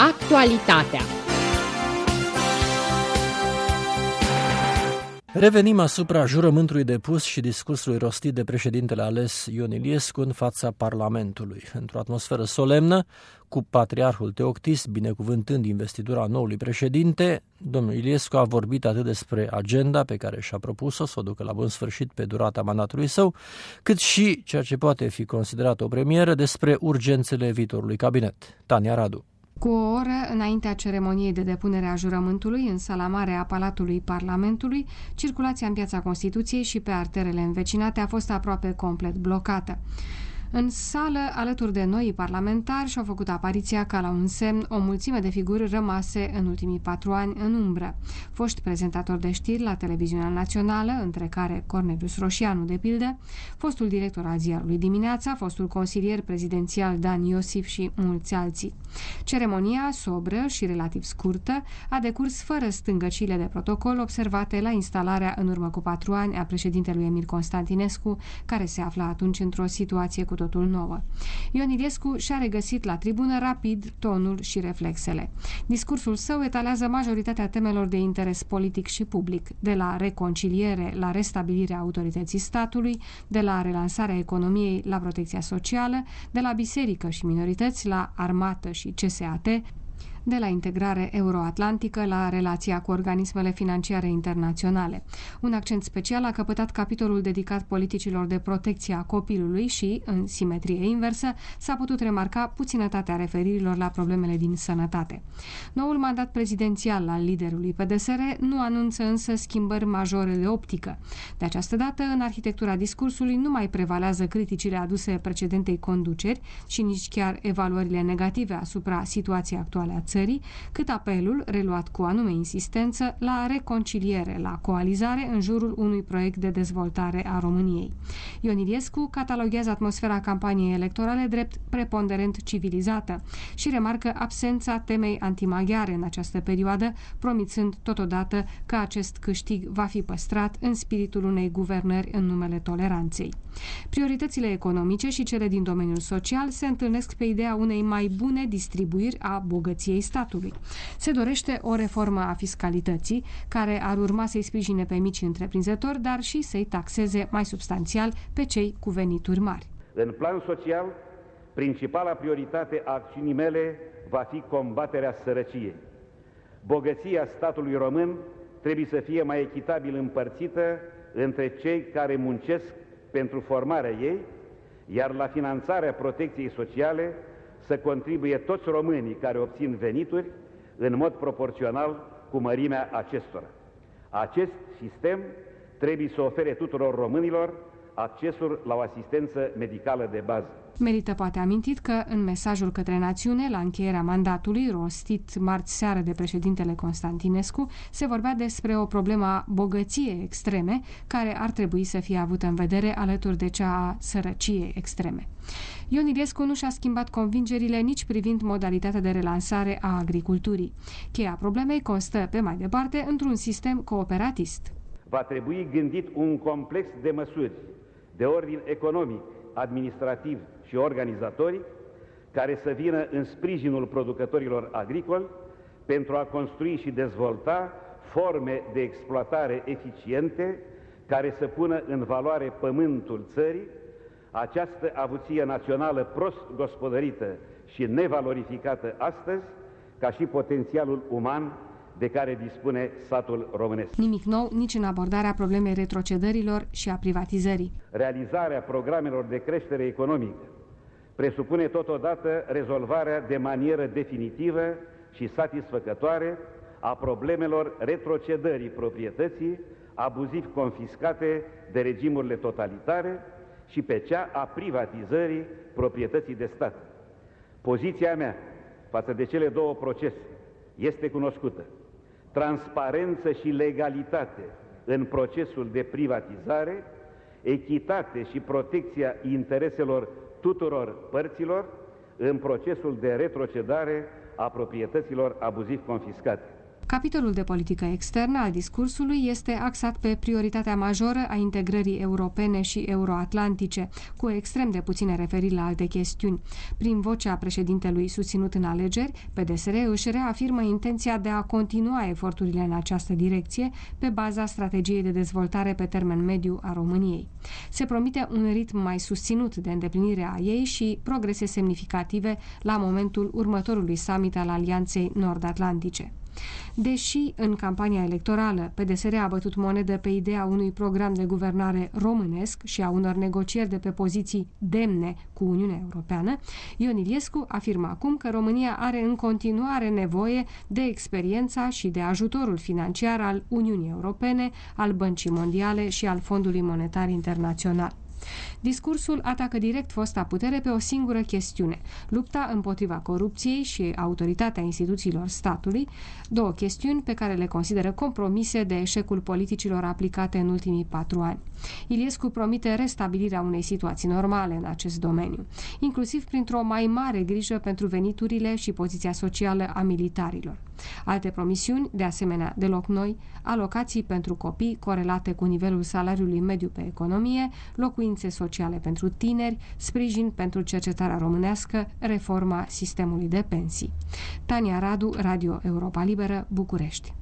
Actualitatea. Revenim asupra jurământului depus și discursului rostit de președintele ales Ion Iliescu în fața Parlamentului. Într-o atmosferă solemnă, cu patriarhul Teoctist binecuvântând investitura noului președinte, domnul Iliescu a vorbit atât despre agenda pe care și-a propus-o să o ducă la bun sfârșit pe durata mandatului său, cât și, ceea ce poate fi considerat o premieră, despre urgențele viitorului cabinet. Tania Radu. Cu o oră înaintea ceremoniei de depunere a jurământului în sala mare a Palatului Parlamentului, circulația în Piața Constituției și pe arterele învecinate a fost aproape complet blocată. În sală, alături de noi parlamentari, și-au făcut apariția ca la un semn o mulțime de figuri rămase în ultimii 4 ani în umbră. Foști prezentatori de știri la Televiziunea Națională, între care Cornelius Roșianu, de pildă, fostul director al ziarului Dimineața, fostul consilier prezidențial Dan Iosif și mulți alții. Ceremonia, sobră și relativ scurtă, a decurs fără stângăcile de protocol observate la instalarea în urmă cu 4 ani a președintelui Emil Constantinescu, care se afla atunci într-o situație cu totul nouă. Ion Iliescu și-a regăsit la tribună rapid tonul și reflexele. Discursul său etalează majoritatea temelor de interes politic și public, de la reconciliere la restabilirea autorității statului, de la relansarea economiei la protecția socială, de la biserică și minorități la armată și CSAT, de la integrare euroatlantică la relația cu organismele financiare internaționale. Un accent special a căpătat capitolul dedicat politicilor de protecție a copilului și, în simetrie inversă, s-a putut remarca puținătatea referirilor la problemele din sănătate. Noul mandat prezidențial al liderului PDSR nu anunță însă schimbări majore de optică. De această dată, în arhitectura discursului nu mai prevalează criticile aduse precedentei conduceri și nici chiar evaluările negative asupra situației actuale a țării, cât apelul, reluat cu anume insistență, la reconciliere, la coalizare în jurul unui proiect de dezvoltare a României. Ion Iliescu cataloghează atmosfera campaniei electorale drept preponderent civilizată și remarcă absența temei antimaghiare în această perioadă, promițând totodată că acest câștig va fi păstrat în spiritul unei guvernări în numele toleranței. Prioritățile economice și cele din domeniul social se întâlnesc pe ideea unei mai bune distribuiri a bogăției statului. Se dorește o reformă a fiscalității, care ar urma să-i sprijine pe mici întreprinzători, dar și să-i taxeze mai substanțial pe cei cu venituri mari. În plan social, principala prioritate a acțiunii mele va fi combaterea sărăciei. Bogăția statului român trebuie să fie mai echitabil împărțită între cei care muncesc pentru formarea ei, iar la finanțarea protecției sociale să contribuie toți românii care obțin venituri în mod proporțional cu mărimea acestora. Acest sistem trebuie să ofere tuturor românilor accesul la o asistență medicală de bază. Merită poate amintit că în mesajul către națiune, la încheierea mandatului, rostit marți seară de președintele Constantinescu, se vorbea despre o problemă a bogăției extreme, care ar trebui să fie avută în vedere alături de cea a sărăciei extreme. Ion Iliescu nu și-a schimbat convingerile nici privind modalitatea de relansare a agriculturii. Cheia problemei constă, pe mai departe, într-un sistem cooperatist. Va trebui gândit un complex de măsuri de ordin economic, administrativ și organizatoric, care să vină în sprijinul producătorilor agricoli pentru a construi și dezvolta forme de exploatare eficiente care să pună în valoare pământul țării, această avuție națională prost gospodărită și nevalorificată astăzi, ca și potențialul uman de care dispune satul românesc. Nimic nou nici în abordarea problemei retrocedărilor și a privatizării. Realizarea programelor de creștere economică presupune totodată rezolvarea de manieră definitivă și satisfăcătoare a problemelor retrocedării proprietății, abuziv confiscate de regimurile totalitare, și pe cea a privatizării proprietății de stat. Poziția mea față de cele două procese este cunoscută. Transparență și legalitate în procesul de privatizare, echitate și protecția intereselor tuturor părților în procesul de retrocedare a proprietăților abuziv confiscate. Capitolul de politică externă al discursului este axat pe prioritatea majoră a integrării europene și euroatlantice, cu extrem de puține referiri la alte chestiuni. Prin vocea președintelui susținut în alegeri, PDSR își reafirmă intenția de a continua eforturile în această direcție pe baza strategiei de dezvoltare pe termen mediu a României. Se promite un ritm mai susținut de îndeplinire a ei și progrese semnificative la momentul următorului summit al Alianței Nord-Atlantice. Deși în campania electorală PDSR a bătut monedă pe ideea unui program de guvernare românesc și a unor negocieri de pe poziții demne cu Uniunea Europeană, Ion Iliescu afirmă acum că România are în continuare nevoie de experiența și de ajutorul financiar al Uniunii Europene, al Băncii Mondiale și al Fondului Monetar Internațional. Discursul atacă direct fosta putere pe o singură chestiune, lupta împotriva corupției și autoritatea instituțiilor statului, două chestiuni pe care le consideră compromise de eșecul politicilor aplicate în ultimii 4 ani. Iliescu promite restabilirea unei situații normale în acest domeniu, inclusiv printr-o mai mare grijă pentru veniturile și poziția socială a militarilor. Alte promisiuni, de asemenea deloc noi, alocații pentru copii corelate cu nivelul salariului mediu pe economie, locuințe sociale pentru tineri, sprijin pentru cercetarea românească, reforma sistemului de pensii. Tania Radu, Radio Europa Liberă, București.